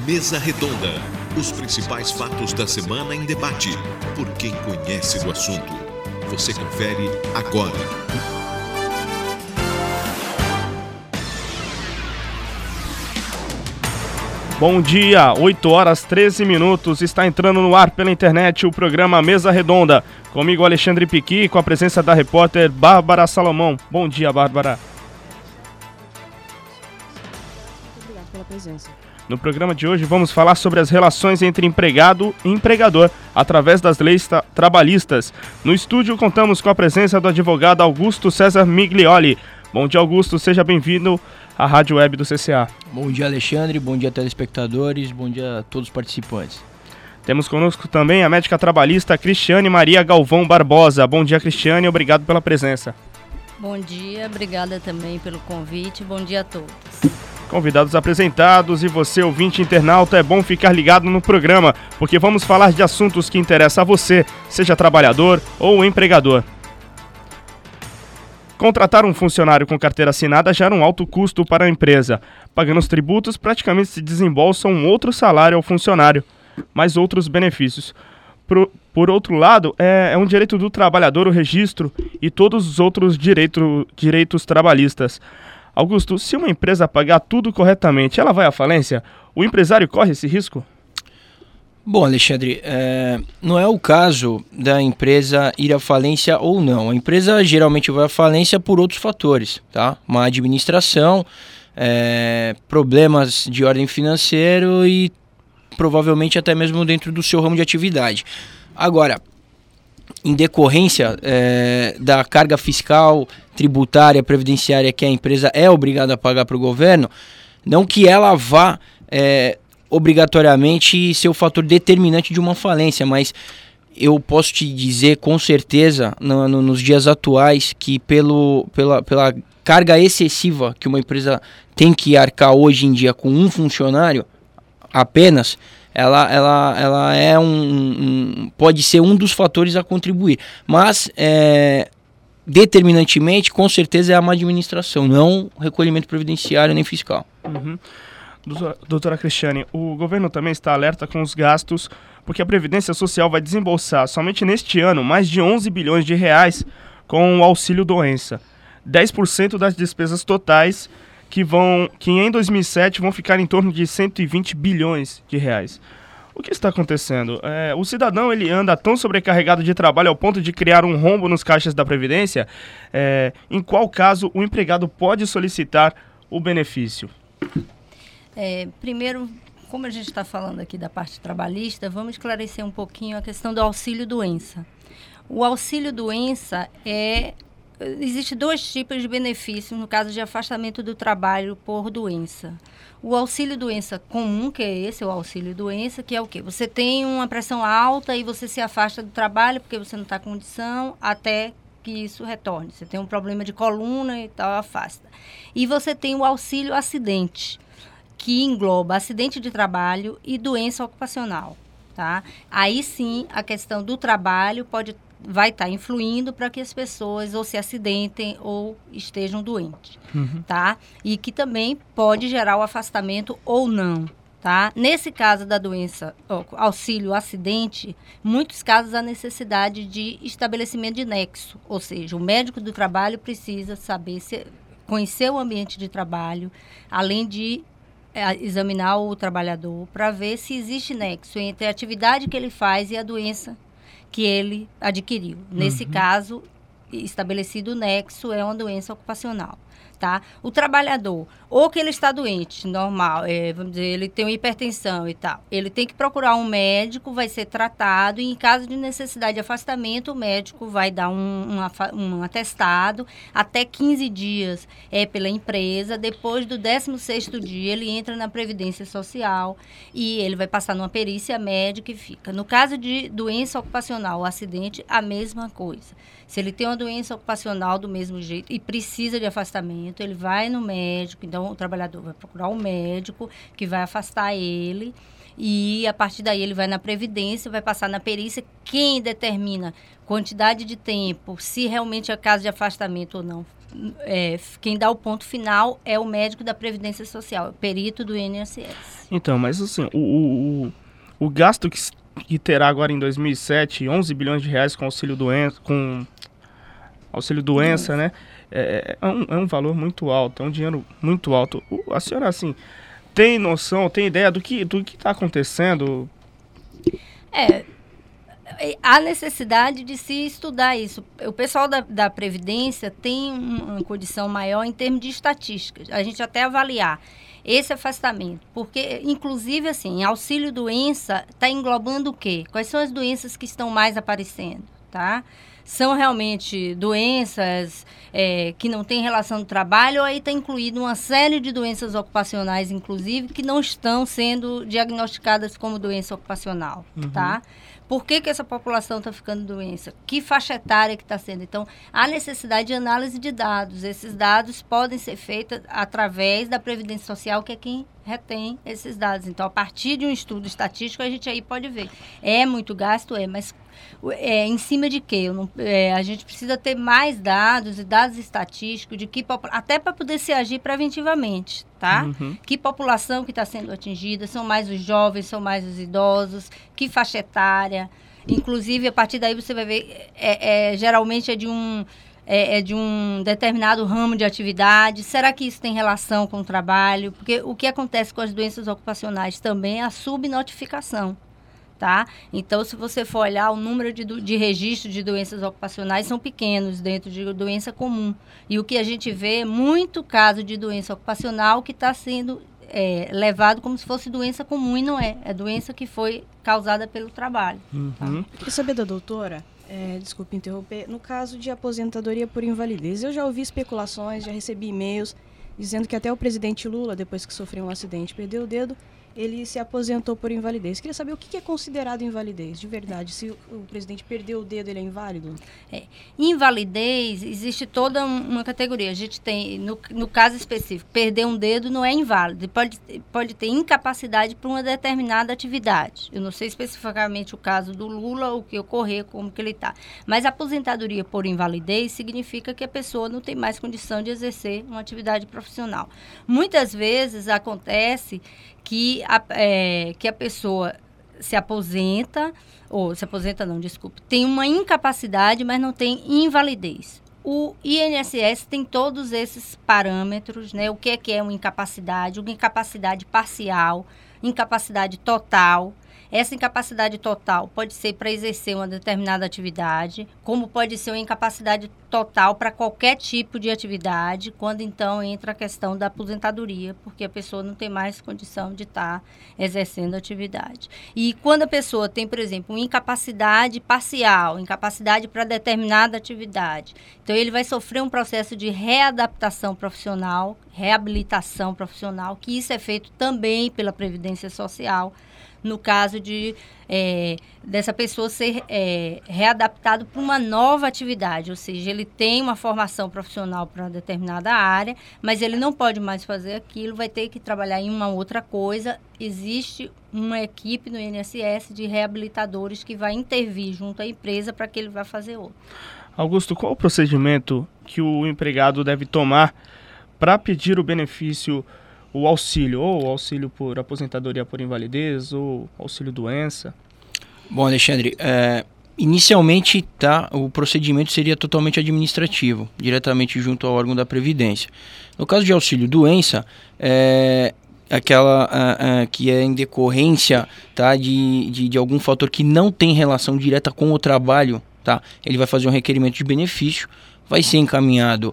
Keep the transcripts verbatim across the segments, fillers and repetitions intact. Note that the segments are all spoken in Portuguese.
Mesa Redonda. Os principais fatos da semana em debate, por quem conhece do assunto. Você confere agora. Bom dia, oito horas treze minutos, está entrando no ar pela internet o programa Mesa Redonda. Comigo Alexandre Piqui, com a presença da repórter Bárbara Salomão. Bom dia, Bárbara. Muito obrigada pela presença. No programa de hoje vamos falar sobre as relações entre empregado e empregador, através das leis tra- trabalhistas. No estúdio contamos com a presença do advogado Augusto César Miglioli. Bom dia, Augusto, seja bem-vindo à Rádio Web do C C A. Bom dia, Alexandre, bom dia, telespectadores, bom dia a todos os participantes. Temos conosco também a médica trabalhista Cristiane Maria Galvão Barbosa. Bom dia, Cristiane, obrigado pela presença. Bom dia, obrigada também pelo convite, bom dia a todos. Convidados apresentados e você, ouvinte internauta, é bom ficar ligado no programa, porque vamos falar de assuntos que interessam a você, seja trabalhador ou empregador. Contratar um funcionário com carteira assinada gera um alto custo para a empresa. Pagando os tributos, praticamente se desembolsa um outro salário ao funcionário, mais outros benefícios. Por, por outro lado, é, é um direito do trabalhador o registro e todos os outros direito, direitos trabalhistas. Augusto, se uma empresa pagar tudo corretamente, ela vai à falência? O empresário corre esse risco? Bom, Alexandre, é, não é o caso da empresa ir à falência ou não. A empresa geralmente vai à falência por outros fatores, tá? Má administração, é, problemas de ordem financeira e provavelmente até mesmo dentro do seu ramo de atividade. Agora, em decorrência é, da carga fiscal, tributária, previdenciária que a empresa é obrigada a pagar para o governo, não que ela vá é, obrigatoriamente ser o fator determinante de uma falência, mas eu posso te dizer com certeza no, no, nos dias atuais que pelo, pela, pela carga excessiva que uma empresa tem que arcar hoje em dia com um funcionário apenas, ela, ela, ela é um, um, pode ser um dos fatores a contribuir, mas é, determinantemente, com certeza é a má administração, não o recolhimento previdenciário nem fiscal. Uhum. Doutora Cristiane, o governo também está alerta com os gastos, porque a Previdência Social vai desembolsar somente neste ano mais de onze bilhões de reais com o auxílio-doença, dez por cento das despesas totais que, vão, que em dois mil e sete vão ficar em torno de cento e vinte bilhões de reais. O que está acontecendo? É, o cidadão ele anda tão sobrecarregado de trabalho ao ponto de criar um rombo nos caixas da Previdência? É, em qual caso o empregado pode solicitar o benefício? É, primeiro, como a gente está falando aqui da parte trabalhista, vamos esclarecer um pouquinho a questão do auxílio-doença. O auxílio-doença é... Existem dois tipos de benefícios no caso de afastamento do trabalho por doença. O auxílio-doença comum, que é esse, o auxílio-doença, que é o quê? Você tem uma pressão alta e você se afasta do trabalho porque você não está com condição até que isso retorne. Você tem um problema de coluna e tal, afasta. E você tem o auxílio-acidente, que engloba acidente de trabalho e doença ocupacional, tá? Aí sim, a questão do trabalho pode, vai estar tá influindo para que as pessoas ou se acidentem ou estejam doentes, uhum. tá? E que também pode gerar o afastamento ou não, tá? Nesse caso da doença, auxílio-acidente, muitos casos há necessidade de estabelecimento de nexo, ou seja, o médico do trabalho precisa saber, se, conhecer o ambiente de trabalho, além de examinar o trabalhador para ver se existe nexo entre a atividade que ele faz e a doença que ele adquiriu. Nesse uhum. caso, estabelecido o nexo é uma doença ocupacional. Tá? O trabalhador, ou que ele está doente, normal, é, vamos dizer, ele tem uma hipertensão e tal, ele tem que procurar um médico, vai ser tratado e em caso de necessidade de afastamento, o médico vai dar um, um, um atestado, até quinze dias é pela empresa, depois do décimo sexto dia ele entra na Previdência Social e ele vai passar numa perícia médica e fica. No caso de doença ocupacional, o acidente, a mesma coisa. Se ele tem uma doença ocupacional do mesmo jeito e precisa de afastamento, ele vai no médico, então o trabalhador vai procurar um médico que vai afastar ele e a partir daí ele vai na Previdência, vai passar na perícia, quem determina quantidade de tempo, se realmente é caso de afastamento ou não, é, quem dá o ponto final é o médico da Previdência Social, o perito do I N S S. Então, mas assim, o, o, o, o gasto que, que terá agora em dois mil e sete, onze bilhões de reais com auxílio doença, com auxílio doença, né? É, é, um, é um valor muito alto, é um dinheiro muito alto. O, a senhora, assim, tem noção, tem ideia do que do que está acontecendo? É, há necessidade de se estudar isso. O pessoal da, da Previdência tem uma condição maior em termos de estatísticas. A gente até avaliar esse afastamento, porque, inclusive, assim, auxílio-doença está englobando o quê? Quais são as doenças que estão mais aparecendo, tá? São realmente doenças é, que não têm relação do trabalho, ou aí está incluído uma série de doenças ocupacionais, inclusive, que não estão sendo diagnosticadas como doença ocupacional, uhum. tá? Por que, que essa população está ficando doença? Que faixa etária que está sendo? Então, há necessidade de análise de dados. Esses dados podem ser feitos através da Previdência Social, que é quem retém esses dados. Então, a partir de um estudo estatístico, a gente aí pode ver. É muito gasto? É, mas é, em cima de quê? Eu não, é, a gente precisa ter mais dados e dados estatísticos, de que, até para poder se agir preventivamente, tá? Uhum. Que população que está sendo atingida? São mais os jovens, são mais os idosos? Que faixa etária? Inclusive, a partir daí você vai ver, é, é, geralmente é de um... É, é de um determinado ramo de atividade. Será que isso tem relação com o trabalho? Porque o que acontece com as doenças ocupacionais também é a subnotificação, tá? Então, se você for olhar, o número de, de registros de doenças ocupacionais são pequenos dentro de doença comum. E o que a gente vê é muito caso de doença ocupacional que está sendo é, levado como se fosse doença comum, e não é. É doença que foi causada pelo trabalho. Uhum. Tá? Eu queria saber da doutora... É, desculpe interromper, no caso de aposentadoria por invalidez, eu já ouvi especulações, já recebi e-mails dizendo que até o presidente Lula, depois que sofreu um acidente, perdeu o dedo, ele se aposentou por invalidez. Queria saber o que é considerado invalidez, de verdade. Se o, o presidente perdeu o dedo, ele é inválido? É, invalidez, existe toda uma categoria. A gente tem, no, no caso específico, perder um dedo não é inválido. Pode, pode ter incapacidade para uma determinada atividade. Eu não sei especificamente o caso do Lula, o que ocorrer, como que ele está. Mas aposentadoria por invalidez significa que a pessoa não tem mais condição de exercer uma atividade profissional. Muitas vezes acontece que a, é, que a pessoa se aposenta, ou se aposenta não, desculpe, tem uma incapacidade, mas não tem invalidez. O I N S S tem todos esses parâmetros, né? O que é que é uma incapacidade, uma incapacidade parcial, incapacidade total. Essa incapacidade total pode ser para exercer uma determinada atividade, como pode ser uma incapacidade total para qualquer tipo de atividade, quando então entra a questão da aposentadoria, porque a pessoa não tem mais condição de estar exercendo atividade. E quando a pessoa tem, por exemplo, uma incapacidade parcial, incapacidade para determinada atividade, então ele vai sofrer um processo de readaptação profissional, reabilitação profissional, que isso é feito também pela Previdência Social, no caso de é, dessa pessoa ser é, readaptado para uma nova atividade, ou seja, ele tem uma formação profissional para uma determinada área, mas ele não pode mais fazer aquilo, vai ter que trabalhar em uma outra coisa. Existe uma equipe no I N S S de reabilitadores que vai intervir junto à empresa para que ele vá fazer outro. Augusto, qual o procedimento que o empregado deve tomar para pedir o benefício, o auxílio, ou auxílio por aposentadoria por invalidez, ou auxílio doença? Bom, Alexandre, é, inicialmente tá, o procedimento seria totalmente administrativo, diretamente junto ao órgão da Previdência. No caso de auxílio doença, é aquela a, a, que é em decorrência, tá, de, de, de algum fator que não tem relação direta com o trabalho, tá? Ele vai fazer um requerimento de benefício, vai ser encaminhado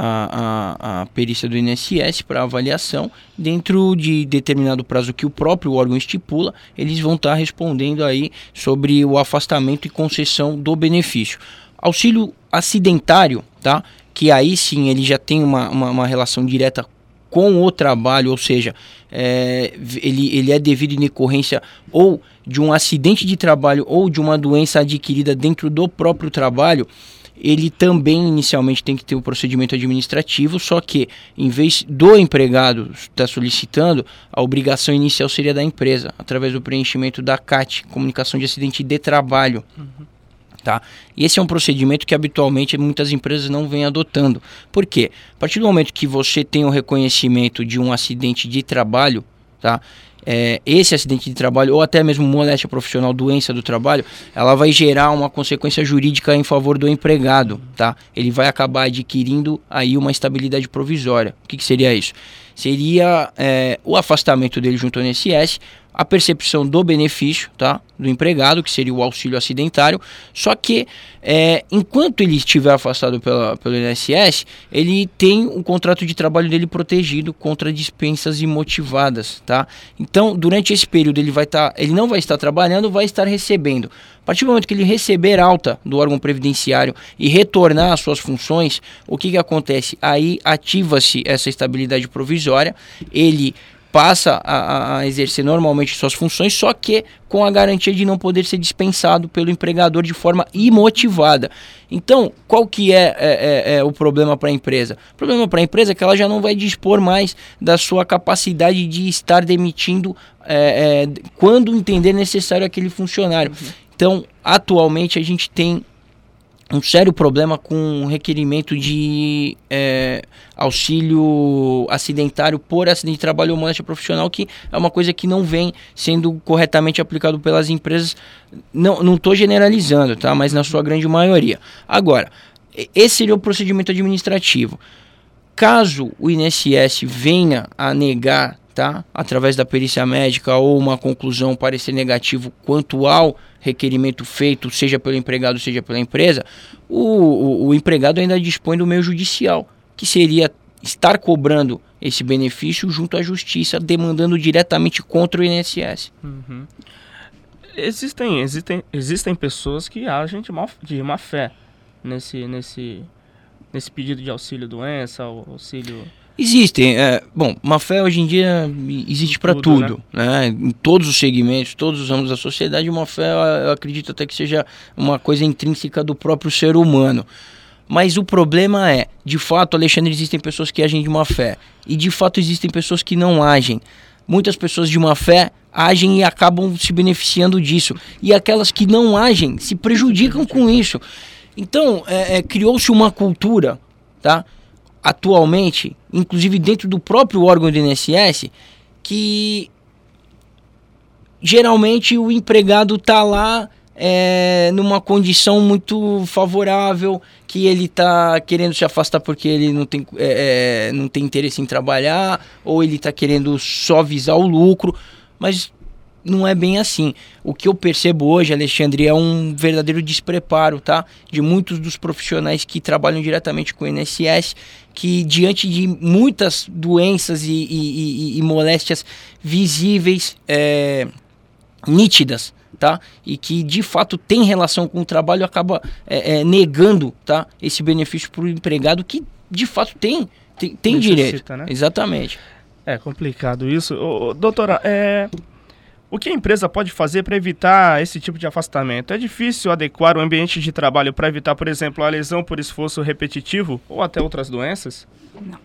à, à, à perícia do I N S S para avaliação. Dentro de determinado prazo que o próprio órgão estipula, eles vão estar tá respondendo aí sobre o afastamento e concessão do benefício. Auxílio acidentário, tá? Que aí sim ele já tem uma, uma, uma relação direta com o trabalho, ou seja, é, ele, ele é devido em decorrência ou de um acidente de trabalho ou de uma doença adquirida dentro do próprio trabalho. Ele também inicialmente tem que ter um procedimento administrativo, só que em vez do empregado estar solicitando, a obrigação inicial seria da empresa, através do preenchimento da C A T, Comunicação de Acidente de Trabalho. Uhum. Tá? E esse é um procedimento que habitualmente muitas empresas não vêm adotando. Por quê? A partir do momento que você tem o reconhecimento de um acidente de trabalho, tá? É, esse acidente de trabalho ou até mesmo moléstia profissional, doença do trabalho, ela vai gerar uma consequência jurídica em favor do empregado, tá? Ele vai acabar adquirindo aí uma estabilidade provisória. O que, que seria isso? Seria é, o afastamento dele junto ao I N S S, a percepção do benefício, tá, do empregado, que seria o auxílio acidentário, só que é, enquanto ele estiver afastado pela, pelo I N S S, ele tem o contrato de trabalho dele protegido contra dispensas imotivadas, tá? Então, durante esse período ele vai estar, tá, ele não vai estar trabalhando, vai estar recebendo. A partir do momento que ele receber alta do órgão previdenciário e retornar às suas funções, o que que acontece? Aí ativa-se essa estabilidade provisória, ele passa a, a exercer normalmente suas funções, só que com a garantia de não poder ser dispensado pelo empregador de forma imotivada. Então, qual que é, é, é, é o problema para a empresa? O problema para a empresa é que ela já não vai dispor mais da sua capacidade de estar demitindo é, é, quando entender necessário aquele funcionário. Uhum. Então, atualmente a gente tem um sério problema com o requerimento de é, auxílio acidentário por acidente de trabalho ou moléstia profissional, que é uma coisa que não vem sendo corretamente aplicado pelas empresas. Não estou generalizando, tá? Mas na sua grande maioria. Agora, esse seria o procedimento administrativo. Caso o I N S S venha a negar, tá, através da perícia médica ou uma conclusão parecer negativo quanto ao requerimento feito, seja pelo empregado, seja pela empresa, o, o, o empregado ainda dispõe do meio judicial, que seria estar cobrando esse benefício junto à justiça, demandando diretamente contra o I N S S. Uhum. Existem, existem, existem pessoas que agem de, mal, de má fé nesse, nesse, nesse pedido de auxílio-doença, auxílio... Existem, é, bom, má fé hoje em dia existe para tudo, tudo né? né? Em todos os segmentos, todos os ramos da sociedade, má fé eu acredito até que seja uma coisa intrínseca do próprio ser humano. Mas o problema é, de fato, Alexandre, existem pessoas que agem de má fé e de fato existem pessoas que não agem. Muitas pessoas de má fé agem e acabam se beneficiando disso, e aquelas que não agem se prejudicam com isso. Então, é, é, criou-se uma cultura, tá? Atualmente, inclusive dentro do próprio órgão do I N S S, que geralmente o empregado está lá é, numa condição muito favorável, que ele está querendo se afastar porque ele não tem, é, não tem interesse em trabalhar, ou ele está querendo só visar o lucro, mas não é bem assim. O que eu percebo hoje, Alexandre, é um verdadeiro despreparo, tá? De muitos dos profissionais que trabalham diretamente com o I N S S, que diante de muitas doenças e, e, e, e moléstias visíveis, é, nítidas, tá? E que de fato tem relação com o trabalho, acaba é, é, negando, tá, esse benefício para o empregado que de fato tem, tem, tem direito. Né? Exatamente. É complicado isso. Ô, doutora, é... o que a empresa pode fazer para evitar esse tipo de afastamento? É difícil adequar o ambiente de trabalho para evitar, por exemplo, a lesão por esforço repetitivo ou até outras doenças? Não.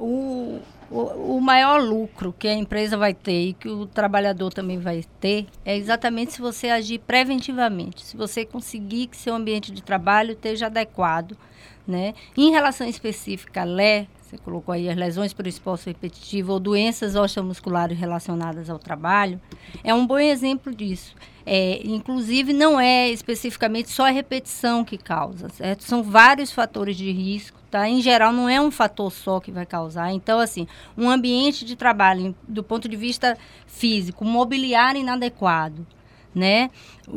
O, o, o maior lucro que a empresa vai ter e que o trabalhador também vai ter é exatamente se você agir preventivamente, se você conseguir que seu ambiente de trabalho esteja adequado, né? Em relação específica à L E, você colocou aí as lesões por esforço repetitivo ou doenças osteomusculares relacionadas ao trabalho, é um bom exemplo disso. É, inclusive, não é especificamente só a repetição que causa, certo? São vários fatores de risco, tá? Em geral, não é um fator só que vai causar. Então, assim, um ambiente de trabalho, do ponto de vista físico, mobiliário inadequado, né? O,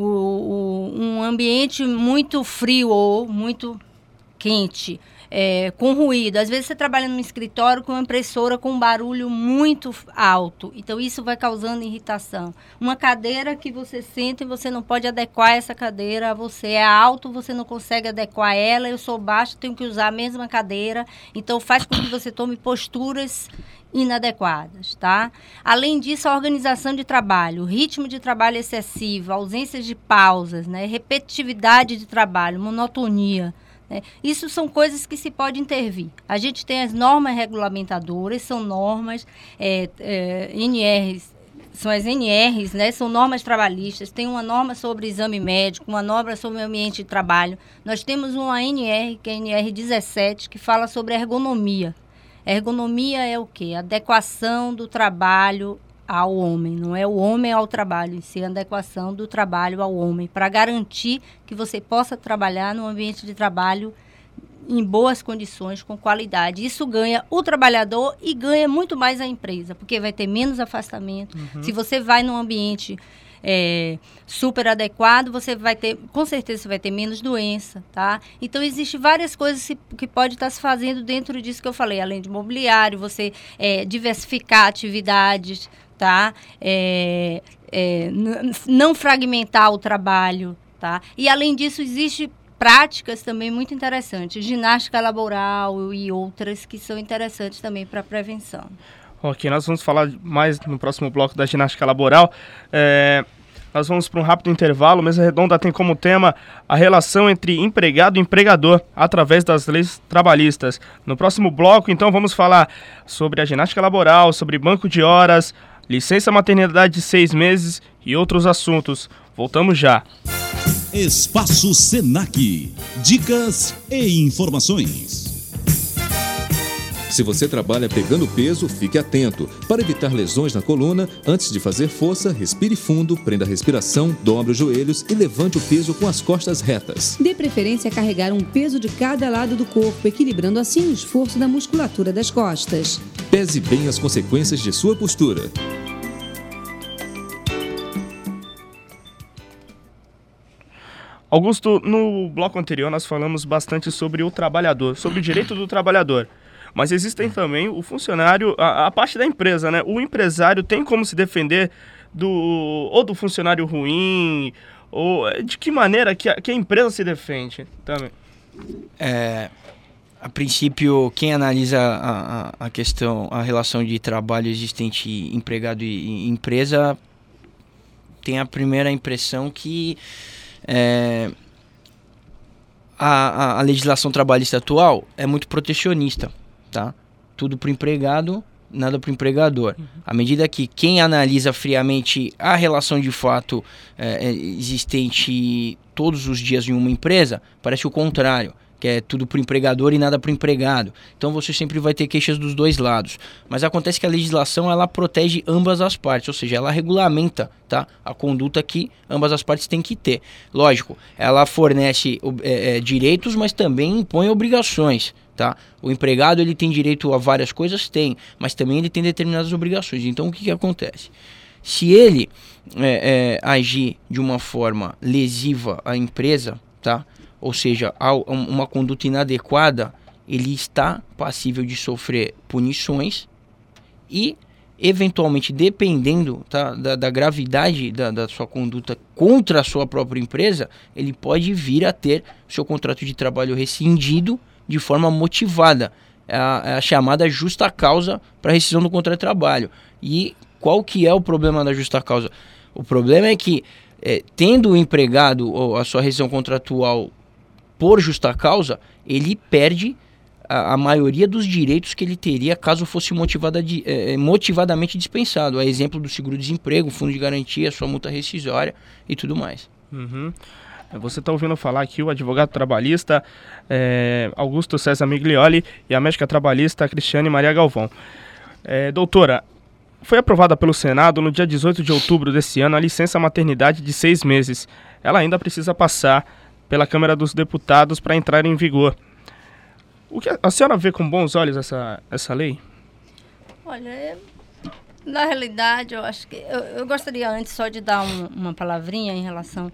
o, um ambiente muito frio ou muito quente, É, com ruído. Às vezes você trabalha num escritório com uma impressora com um barulho muito alto. Então, isso vai causando irritação. Uma cadeira que você senta e você não pode adequar essa cadeira a você. É alto, você não consegue adequar ela. Eu sou baixo, tenho que usar a mesma cadeira. Então, faz com que você tome posturas inadequadas, tá? Além disso, a organização de trabalho, o ritmo de trabalho excessivo, ausência de pausas, né? Repetitividade de trabalho, monotonia. É, isso são coisas que se pode intervir. A gente tem as normas regulamentadoras, são normas é, é, N R são as N Rs, né? São normas trabalhistas. Tem uma norma sobre exame médico, uma norma sobre o ambiente de trabalho. Nós temos uma N R, que é a N R dezessete, que fala sobre ergonomia. Ergonomia é o quê? Adequação do trabalho ao homem. Não é o homem ao trabalho, em si, a adequação do trabalho ao homem, para garantir que você possa trabalhar num ambiente de trabalho em boas condições, com qualidade. Isso ganha o trabalhador e ganha muito mais a empresa, porque vai ter menos afastamento. Uhum. Se você vai num ambiente é, super adequado, você vai ter, com certeza, você vai ter menos doença, tá? Então, existem várias coisas que, que pode estar se fazendo dentro disso que eu falei, além de mobiliário, você é, diversificar atividades, tá? É, é, n- não fragmentar o trabalho, tá? E, além disso, existe práticas também muito interessantes, ginástica laboral e outras que são interessantes também para a prevenção. Ok, nós vamos falar mais no próximo bloco da ginástica laboral. É, nós vamos para um rápido intervalo. Mesa Redonda tem como tema a relação entre empregado e empregador através das leis trabalhistas. No próximo bloco, então, vamos falar sobre a ginástica laboral, sobre banco de horas, licença maternidade de seis meses e outros assuntos. Voltamos já. Espaço Senac. Dicas e informações. Se você trabalha pegando peso, fique atento. Para evitar lesões na coluna, antes de fazer força, respire fundo, prenda a respiração, dobre os joelhos e levante o peso com as costas retas. Dê preferência a carregar um peso de cada lado do corpo, equilibrando assim o esforço da musculatura das costas. Pese bem as consequências de sua postura. Augusto, no bloco anterior nós falamos bastante sobre o trabalhador, sobre o direito do trabalhador. Mas existem também o funcionário, a, a parte da empresa, né? O empresário tem como se defender do, ou do funcionário ruim, ou de que maneira que a, que a empresa se defende também? É, a princípio, quem analisa a, a, a questão, a relação de trabalho existente empregado e, e empresa, tem a primeira impressão que É, a, a, a legislação trabalhista atual é muito protecionista, tá? Tudo para o empregado, nada para o empregador. Uhum. À medida que quem analisa friamente a relação de fato é, existente todos os dias em uma empresa, parece o contrário, que é tudo para o empregador e nada para o empregado. Então você sempre vai ter queixas dos dois lados. Mas acontece que a legislação ela protege ambas as partes, ou seja, ela regulamenta, tá, a conduta que ambas as partes têm que ter. Lógico, ela fornece é, é, direitos, mas também impõe obrigações. Tá? O empregado ele tem direito a várias coisas? Tem, mas também ele tem determinadas obrigações. Então o que, que acontece? Se ele é, é, agir de uma forma lesiva à empresa, tá? Ou seja, uma conduta inadequada, ele está passível de sofrer punições e, eventualmente, dependendo, tá, da, da gravidade da, da sua conduta contra a sua própria empresa, ele pode vir a ter seu contrato de trabalho rescindido de forma motivada. É a, é a chamada justa causa para rescisão do contrato de trabalho. E qual que é o problema da justa causa? O problema é que, é, tendo o empregado ou a sua rescisão contratual por justa causa, ele perde a, a maioria dos direitos que ele teria caso fosse motivada de, é, motivadamente dispensado. A exemplo do seguro-desemprego, fundo de garantia, sua multa rescisória e tudo mais. Uhum. Você está ouvindo falar aqui o advogado trabalhista é, Augusto César Miglioli e a médica trabalhista Cristiane Maria Galvão. É, doutora, foi aprovada pelo Senado no dia dezoito de outubro desse ano a licença maternidade de seis meses. Ela ainda precisa passar pela Câmara dos Deputados para entrar em vigor. O que a, a senhora vê com bons olhos essa, essa lei? Olha, na realidade, eu acho que... Eu, eu gostaria antes só de dar um, uma palavrinha em relação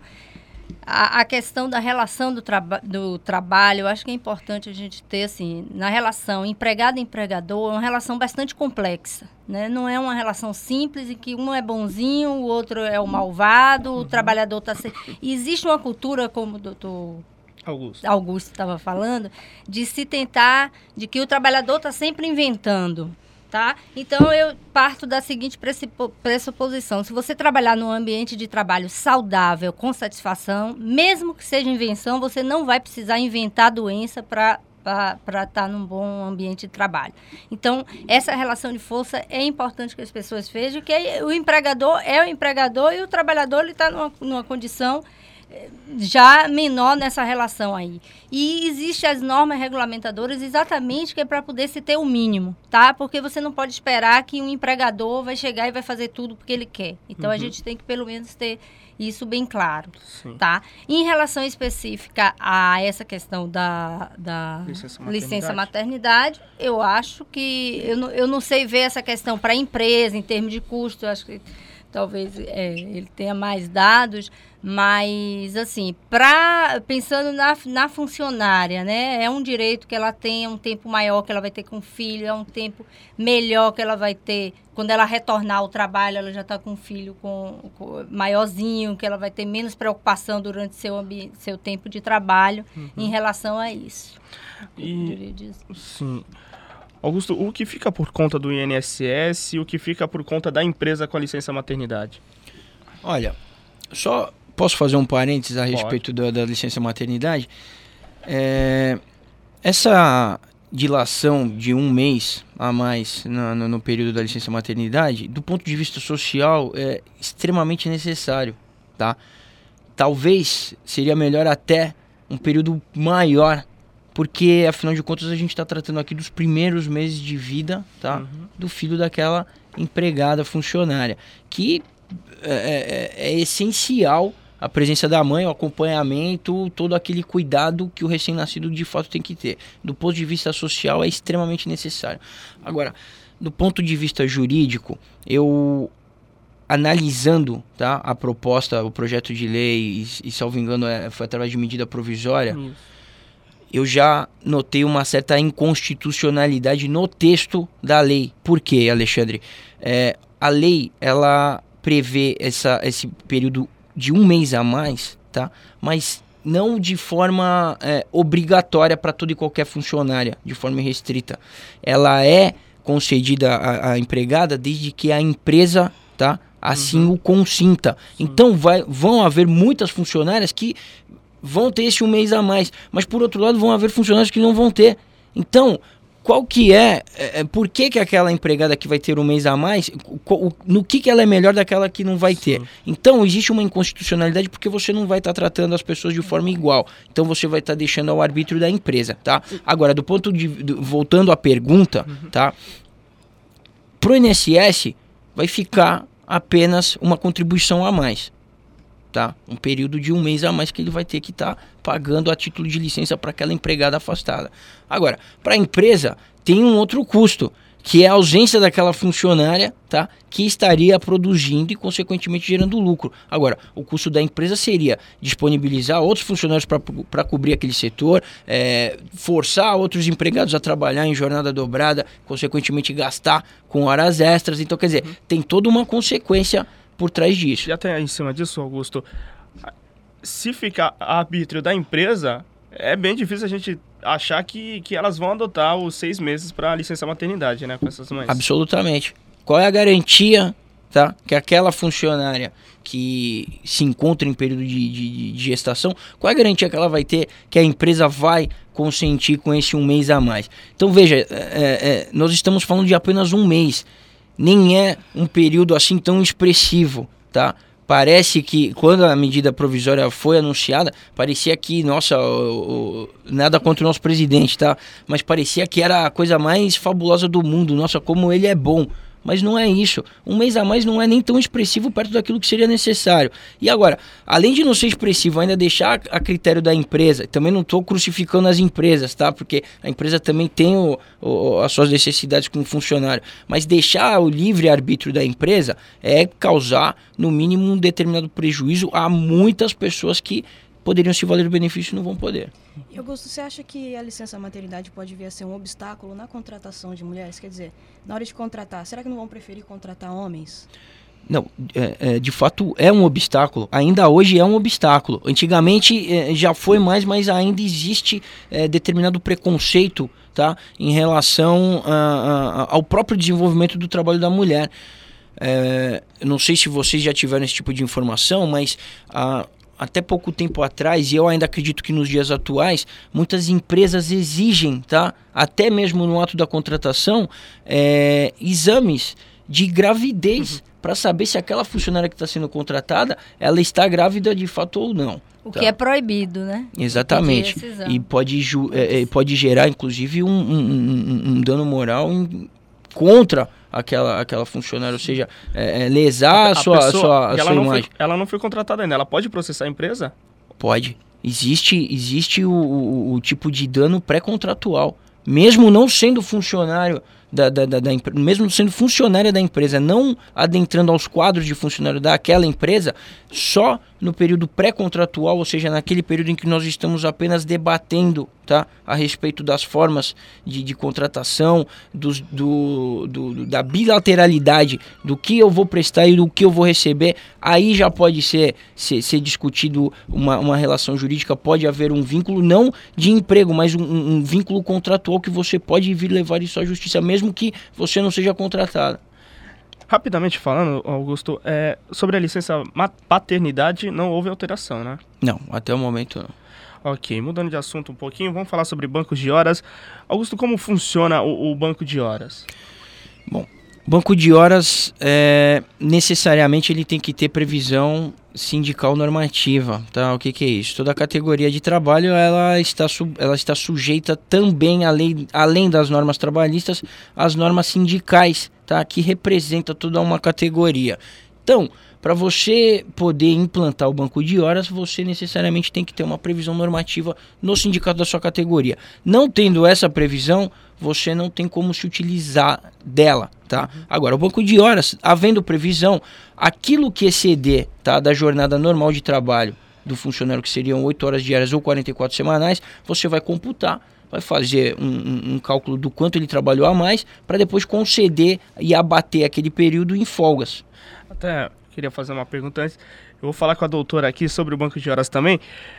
à, à questão da relação do, traba, do trabalho. Eu acho que é importante a gente ter, assim, na relação empregado-empregador, é uma relação bastante complexa, né? Não é uma relação simples em que um é bonzinho, o outro é o malvado, uhum. O trabalhador está... Se... Existe uma cultura, como o doutor Augusto Augusto estava falando, de se tentar, de que o trabalhador está sempre inventando, tá? Então, eu parto da seguinte pressuposição. Se você trabalhar num ambiente de trabalho saudável, com satisfação, mesmo que seja invenção, você não vai precisar inventar doença para para estar num bom ambiente de trabalho. Então, essa relação de força é importante que as pessoas vejam, que o empregador é o empregador e o trabalhador está numa, numa condição já menor nessa relação aí. E existem as normas regulamentadoras exatamente que é para poder se ter o mínimo, tá? Porque você não pode esperar que um empregador vai chegar e vai fazer tudo porque ele quer. Então, uhum. a gente tem que pelo menos ter isso bem claro, Sim. tá? Em relação específica a essa questão da, da licença, maternidade. licença maternidade, eu acho que... Eu não, eu não sei ver essa questão para a empresa, em termos de custo, eu acho que talvez é, ele tenha mais dados, mas, assim, pra, pensando na, na funcionária, né, é um direito que ela tenha um tempo maior que ela vai ter com o filho, é um tempo melhor que ela vai ter, quando ela retornar ao trabalho, ela já está com o filho com, com, maiorzinho, que ela vai ter menos preocupação durante seu, ambi- seu tempo de trabalho uhum. em relação a isso. E, sim. Augusto, o que fica por conta do I N S S e o que fica por conta da empresa com a licença maternidade? Olha, só posso fazer um parênteses a respeito da, da licença maternidade? É, essa dilação de um mês a mais no, no, no período da licença maternidade, do ponto de vista social, é extremamente necessário, tá? Talvez seria melhor até um período maior, porque, afinal de contas, a gente está tratando aqui dos primeiros meses de vida, tá? Uhum. Do filho daquela empregada funcionária, que é, é, é essencial a presença da mãe, o acompanhamento, todo aquele cuidado que o recém-nascido de fato tem que ter. Do ponto de vista social, é extremamente necessário. Agora, do ponto de vista jurídico, eu... analisando, tá, a proposta, o projeto de lei, e, e salvo engano, é, foi através de medida provisória, Isso. eu já notei uma certa inconstitucionalidade no texto da lei. Por quê, Alexandre? É, a lei, ela prevê essa, esse período de um mês a mais, tá? Mas não de forma é, obrigatória para toda e qualquer funcionária, de forma restrita. Ela é concedida à, à empregada desde que a empresa, tá, assim uhum. o consinta. Sim. Então vai, vão haver muitas funcionárias que vão ter esse um mês a mais, mas por outro lado vão haver funcionários que não vão ter. Então, qual que é, é por que que aquela empregada que vai ter um mês a mais, no que que ela é melhor daquela que não vai ter? Sim. Então, existe uma inconstitucionalidade porque você não vai estar tá tratando as pessoas de forma igual. Então, você vai estar tá deixando ao arbítrio da empresa, tá? Agora, do ponto de... Do, voltando à pergunta, uhum. tá? Pro I N S S, vai ficar apenas uma contribuição a mais, tá? Um período de um mês a mais que ele vai ter que estar tá pagando a título de licença para aquela empregada afastada. Agora, para a empresa tem um outro custo, que é a ausência daquela funcionária, tá? Que estaria produzindo e consequentemente gerando lucro. Agora, o custo da empresa seria disponibilizar outros funcionários para cobrir aquele setor, é, forçar outros empregados a trabalhar em jornada dobrada, consequentemente gastar com horas extras. Então, quer dizer, uhum. tem toda uma consequência por trás disso. E até em cima disso, Augusto, se ficar a arbítrio da empresa, é bem difícil a gente achar que, que elas vão adotar os seis meses para licença maternidade, né, com essas mães. Absolutamente. Qual é a garantia, tá, que aquela funcionária que se encontra em período de, de, de gestação, qual é a garantia que ela vai ter que a empresa vai consentir com esse um mês a mais? Então, veja, é, é, nós estamos falando de apenas um mês. Nem é um período assim tão expressivo, tá? Parece que quando a medida provisória foi anunciada, parecia que, nossa, o, o, nada contra o nosso presidente, tá? Mas parecia que era a coisa mais fabulosa do mundo, nossa, como ele é bom. Mas não é isso. Um mês a mais não é nem tão expressivo perto daquilo que seria necessário. E agora, além de não ser expressivo, ainda deixar a critério da empresa, também não estou crucificando as empresas, tá? Porque a empresa também tem o, o, as suas necessidades como funcionário. Mas deixar o livre-arbítrio da empresa é causar, no mínimo, um determinado prejuízo a muitas pessoas que poderiam se valer do benefício e não vão poder. E Augusto, você acha que a licença maternidade pode vir a ser um obstáculo na contratação de mulheres? Quer dizer, na hora de contratar, será que não vão preferir contratar homens? Não, é, é, de fato é um obstáculo, ainda hoje é um obstáculo. Antigamente é, já foi mais, mas ainda existe é, determinado preconceito, tá, em relação a, a, ao próprio desenvolvimento do trabalho da mulher. É, não sei se vocês já tiveram esse tipo de informação, mas a até pouco tempo atrás, e eu ainda acredito que nos dias atuais, muitas empresas exigem, tá? Até mesmo no ato da contratação, é, exames de gravidez, uhum, para saber se aquela funcionária que está sendo contratada, ela está grávida de fato ou não. O tá? que é proibido, né? Exatamente. E pode, ju- é, pode gerar, inclusive, um, um, um, um dano moral em, contra aquela, aquela funcionária, ou seja, é, é, lesar a, a sua, pessoa, sua, a ela sua não imagem. Foi, ela não foi contratada ainda, ela pode processar a empresa? Pode. Existe, existe o, o, o tipo de dano pré-contratual. Mesmo não sendo funcionário da, da, da, da mesmo sendo funcionária da empresa, não adentrando aos quadros de funcionário daquela empresa, só no período pré-contratual, ou seja, naquele período em que nós estamos apenas debatendo, tá, a respeito das formas de, de contratação, dos, do, do, da bilateralidade, do que eu vou prestar e do que eu vou receber, aí já pode ser, ser, ser discutido uma, uma relação jurídica, pode haver um vínculo, não de emprego, mas um, um vínculo contratual que você pode vir levar isso à justiça, mesmo que você não seja contratado. Rapidamente falando, Augusto, é, sobre a licença paternidade não houve alteração, né? Não, até o momento não. Ok, mudando de assunto um pouquinho, vamos falar sobre bancos de horas. Augusto, como funciona o, o banco de horas? Bom, banco de horas, é, necessariamente ele tem que ter previsão sindical normativa, tá? O que que é isso? Toda categoria de trabalho, ela está, su- ela está sujeita também, além, além das normas trabalhistas, às normas sindicais, tá? Que representa toda uma categoria. Então, para você poder implantar o banco de horas, você necessariamente tem que ter uma previsão normativa no sindicato da sua categoria. Não tendo essa previsão, você não tem como se utilizar dela, tá? Uhum. Agora, o banco de horas, havendo previsão, aquilo que exceder, tá, da jornada normal de trabalho do funcionário, que seriam oito horas diárias ou quarenta e quatro semanais, você vai computar, vai fazer um, um, um cálculo do quanto ele trabalhou a mais, para depois conceder e abater aquele período em folgas. Até queria fazer uma pergunta antes. Eu vou falar com a doutora aqui sobre o banco de horas também.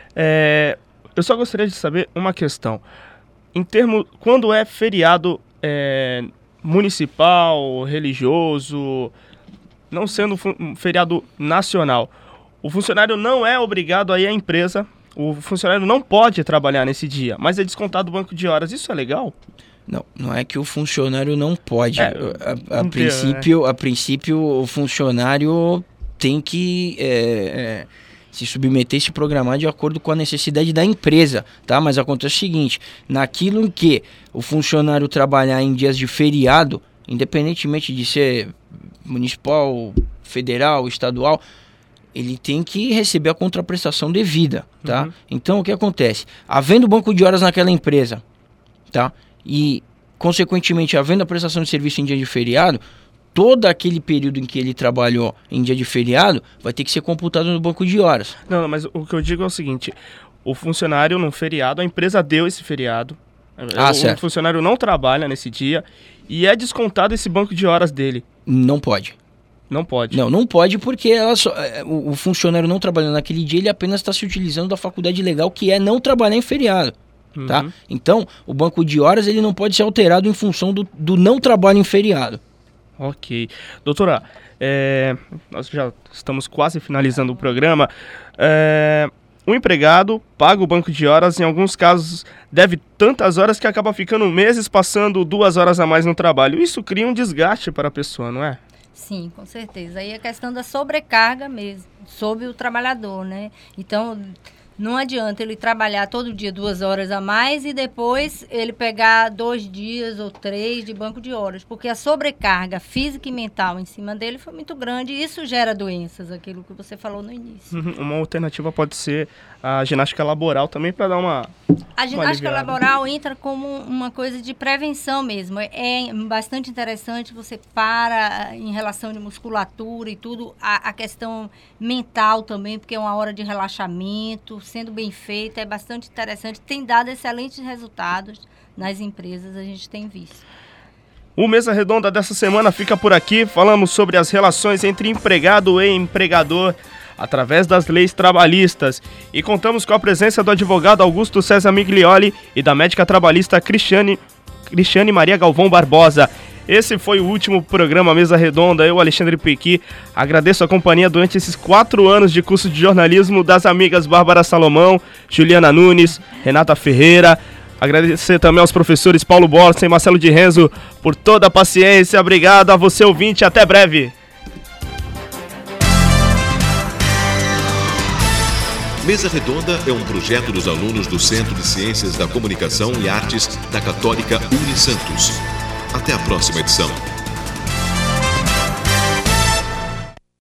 É, eu só gostaria de saber uma questão. Em termos, quando é feriado é, municipal, religioso, não sendo um feriado nacional, o funcionário não é obrigado a ir à empresa, o funcionário não pode trabalhar nesse dia, mas é descontado do banco de horas. Isso é legal? Não, não é que o funcionário não pode. É, a, a, entendo, princípio, né? a princípio, o funcionário tem que é, é, se submeter, se programar de acordo com a necessidade da empresa, tá? Mas acontece o seguinte, naquilo em que o funcionário trabalhar em dias de feriado, independentemente de ser municipal, federal, estadual, ele tem que receber a contraprestação devida, tá? Uhum. Então, o que acontece? Havendo banco de horas naquela empresa, tá? E, consequentemente, havendo a prestação de serviço em dia de feriado, todo aquele período em que ele trabalhou em dia de feriado vai ter que ser computado no banco de horas. Não, não, mas o que eu digo é o seguinte, o funcionário no feriado, a empresa deu esse feriado, ah, o, certo. o funcionário não trabalha nesse dia e é descontado esse banco de horas dele. Não pode. Não pode. Não, não pode porque ela só, o, o funcionário não trabalhando naquele dia, ele apenas está se utilizando da faculdade legal, que é não trabalhar em feriado. Uhum. Tá? Então, o banco de horas ele não pode ser alterado em função do, do não trabalho em feriado. Ok. Doutora, é, nós já estamos quase finalizando o programa. É, o empregado paga o banco de horas, em alguns casos deve tantas horas que acaba ficando meses passando duas horas a mais no trabalho. Isso cria um desgaste para a pessoa, não é? Sim, com certeza. Aí é questão da sobrecarga mesmo, sobre o trabalhador, né? Então, não adianta ele trabalhar todo dia duas horas a mais e depois ele pegar dois dias ou três de banco de horas, porque a sobrecarga física e mental em cima dele foi muito grande e isso gera doenças, aquilo que você falou no início. Uhum. Uma alternativa pode ser a ginástica laboral também, para dar uma A ginástica uma laboral entra como uma coisa de prevenção mesmo. É bastante interessante, você para em relação de musculatura e tudo, a, a questão mental também, porque é uma hora de relaxamento, sendo bem feita, é bastante interessante. Tem dado excelentes resultados nas empresas, a gente tem visto. O Mesa Redonda dessa semana fica por aqui. Falamos sobre as relações entre empregado e empregador através das leis trabalhistas. E contamos com a presença do advogado Augusto César Miglioli e da médica trabalhista Cristiane, Cristiane Maria Galvão Barbosa. Esse foi o último programa Mesa Redonda. Eu, Alexandre Pequi, agradeço a companhia durante esses quatro anos de curso de jornalismo das amigas Bárbara Salomão, Juliana Nunes, Renata Ferreira. Agradecer também aos professores Paulo Borsen e Marcelo de Renzo por toda a paciência. Obrigado a você, ouvinte. Até breve. Mesa Redonda é um projeto dos alunos do Centro de Ciências da Comunicação e Artes da Católica Unisantos. Até a próxima edição.